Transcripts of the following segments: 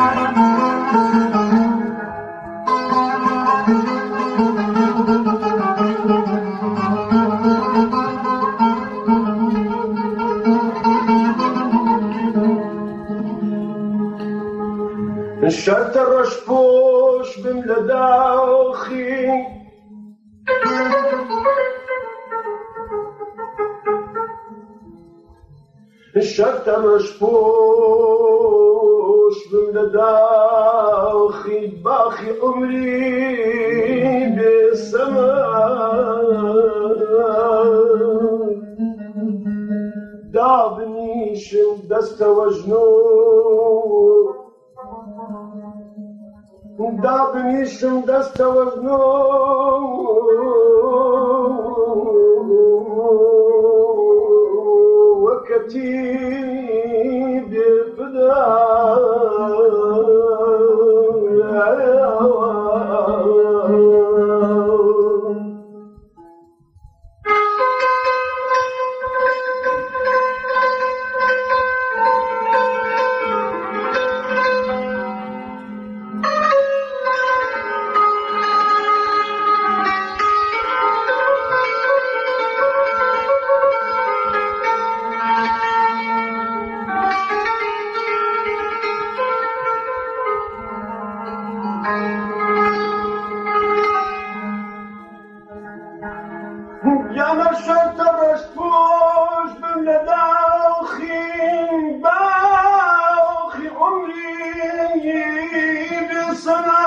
شرط رش پوش بم لداخي شرط رش پوش بم لداخي باخي عمري بالسماء دابني شم دست وجنون دابني شم دست وكتيب فداء يا شرط رشفوش بملداخي باخي عمري بسنة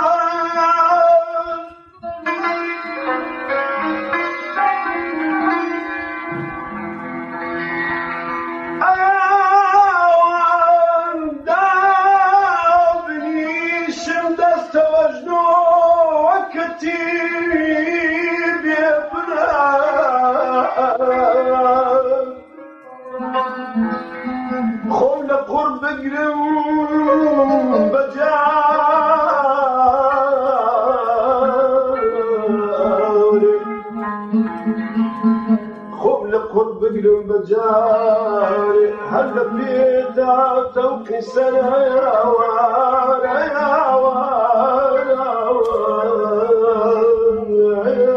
أيام دابني شمدست وجنو وكتيب يبنى خل قرب قرم بجاري خل قرب قرم بجاري هل بيتا توقي سنة يا وار يا وار يا وار يا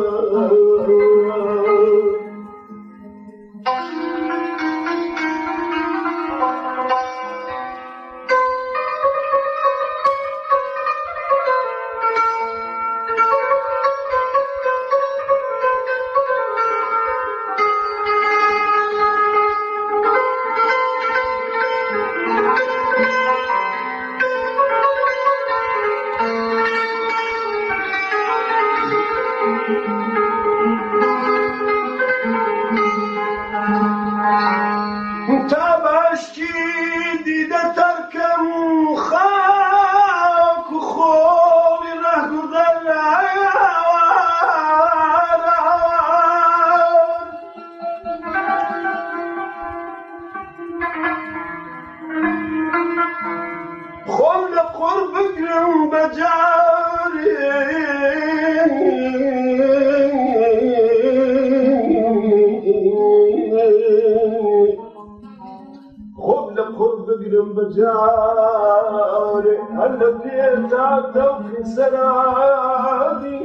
خل قرب قرم بجاري خل قرب قرم بجاري هل بيتا توقي سنادي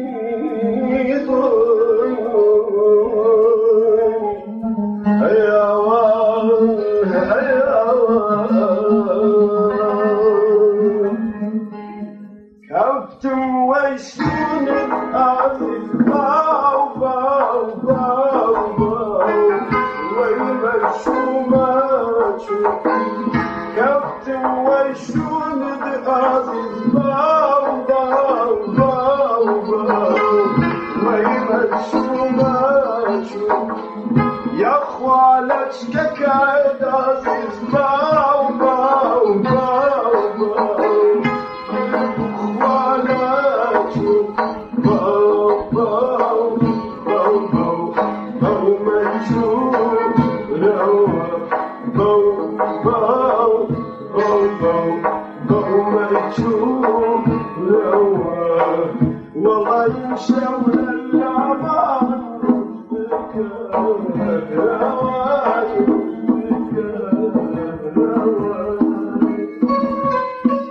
يا وان يا كفتم ويشون الأرض باو باو باو باو ويمشوا ماشوا كفتم ويشون الأرض باو باو باو باو ويمشوا ماشوا يا خوالك ككايد عزيز باو باو باو باو والله يمشون الأعمار بك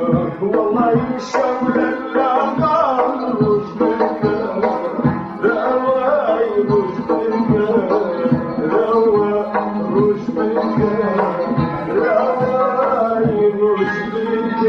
والله يشاور الأمان رشدك رواي رشدك رواي رشدك رواي رشدك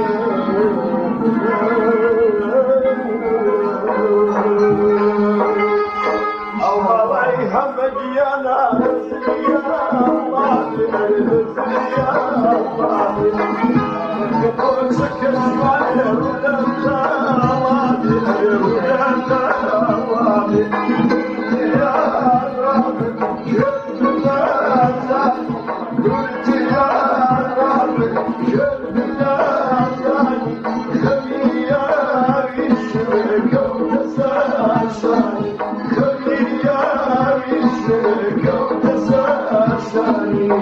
الله يهمك يا ناس يا الله يا الله يقول سكت شوية ولا تراضي ولا تراضي يا رب شد الناس قلت يا رب شد الناس خلي يا يشرك وتساشاني خلي يا يشرك وتساشاني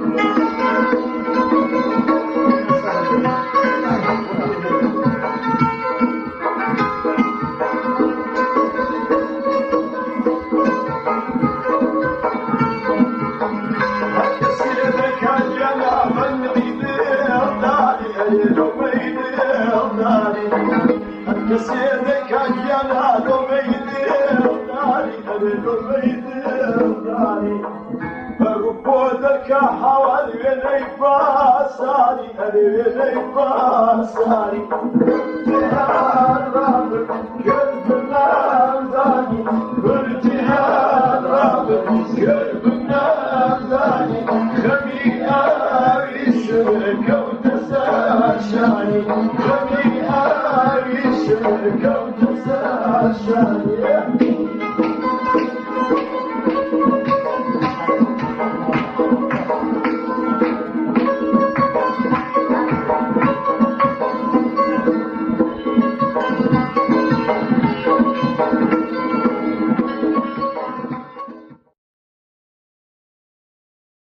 كسيدك يا نادو بيدي وداري ربودك حوالي لي باساري لي باساري يا رب قلبنا زاني قلت يا رب قلبنا زاني خبيئة يشرك وتساشاني خبيئة يشرك وتساشاني